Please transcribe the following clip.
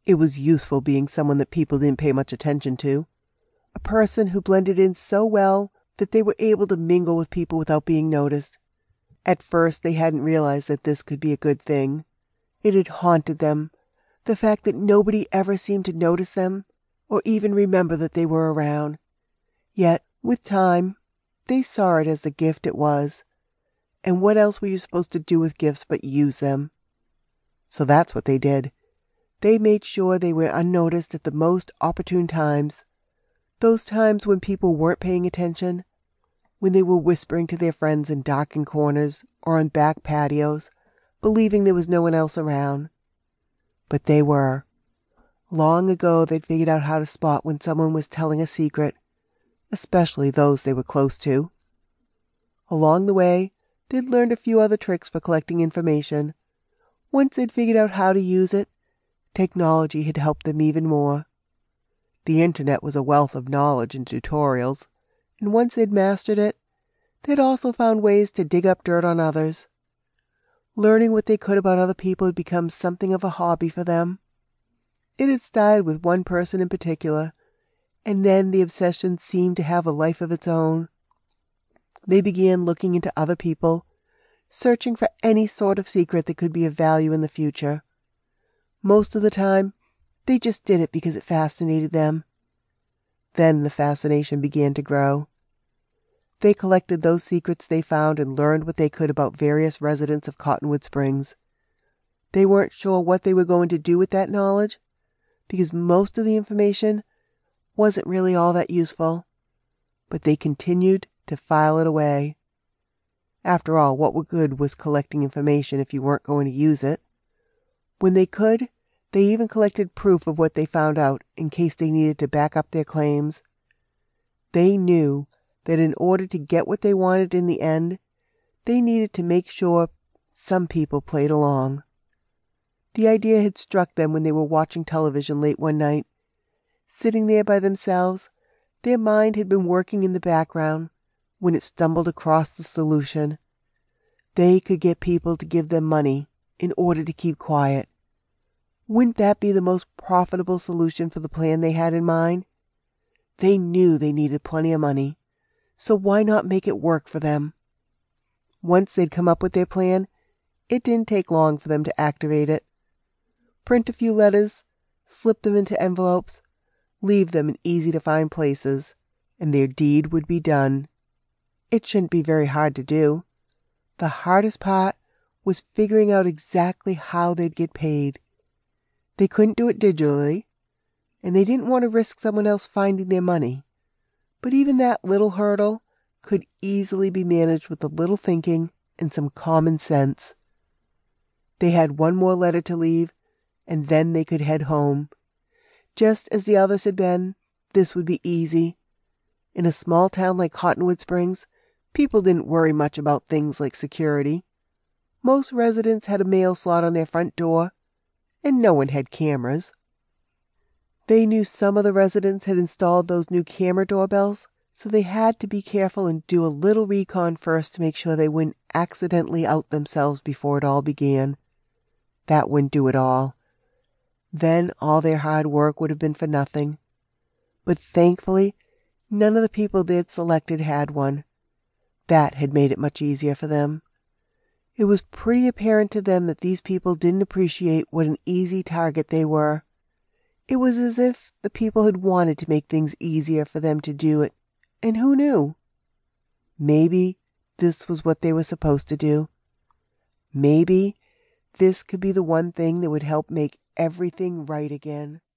It was useful being someone that people didn't pay much attention to. A person who blended in so well that they were able to mingle with people without being noticed. At first, they hadn't realized that this could be a good thing. It had haunted them, the fact that nobody ever seemed to notice them or even remember that they were around. Yet, with time, they saw it as the gift it was. And what else were you supposed to do with gifts but use them? So that's what they did. They made sure they were unnoticed at the most opportune times. Those times when people weren't paying attention, when they were whispering to their friends in darkened corners or on back patios, believing there was no one else around. But they were. Long ago they'd figured out how to spot when someone was telling a secret, especially those they were close to. Along the way, they'd learned a few other tricks for collecting information. Once they'd figured out how to use it, technology had helped them even more. The internet was a wealth of knowledge and tutorials, and once they'd mastered it, they'd also found ways to dig up dirt on others. Learning what they could about other people had become something of a hobby for them. It had started with one person in particular, and then the obsession seemed to have a life of its own. They began looking into other people, searching for any sort of secret that could be of value in the future. Most of the time, they just did it because it fascinated them. Then the fascination began to grow. They collected those secrets they found and learned what they could about various residents of Cottonwood Springs. They weren't sure what they were going to do with that knowledge, because most of the information wasn't really all that useful, but they continued to file it away. After all, what good was collecting information if you weren't going to use it? When they could, they even collected proof of what they found out in case they needed to back up their claims. They knew that in order to get what they wanted in the end, they needed to make sure some people played along. The idea had struck them when they were watching television late one night. Sitting there by themselves, their mind had been working in the background when it stumbled across the solution. They could get people to give them money in order to keep quiet. Wouldn't that be the most profitable solution for the plan they had in mind? They knew they needed plenty of money, so why not make it work for them? Once they'd come up with their plan, it didn't take long for them to activate it. Print a few letters, slip them into envelopes, leave them in easy-to-find places, and their deed would be done. It shouldn't be very hard to do. The hardest part was figuring out exactly how they'd get paid. They couldn't do it digitally, and they didn't want to risk someone else finding their money. But even that little hurdle could easily be managed with a little thinking and some common sense. They had one more letter to leave, and then they could head home. Just as the others had been, this would be easy. In a small town like Cottonwood Springs, people didn't worry much about things like security. Most residents had a mail slot on their front door, and no one had cameras. They knew some of the residents had installed those new camera doorbells, so they had to be careful and do a little recon first to make sure they wouldn't accidentally out themselves before it all began. That wouldn't do it all. Then all their hard work would have been for nothing. But thankfully, none of the people they'd selected had one. That had made it much easier for them. It was pretty apparent to them that these people didn't appreciate what an easy target they were. It was as if the people had wanted to make things easier for them to do it, and who knew? Maybe this was what they were supposed to do. Maybe this could be the one thing that would help make everything right again.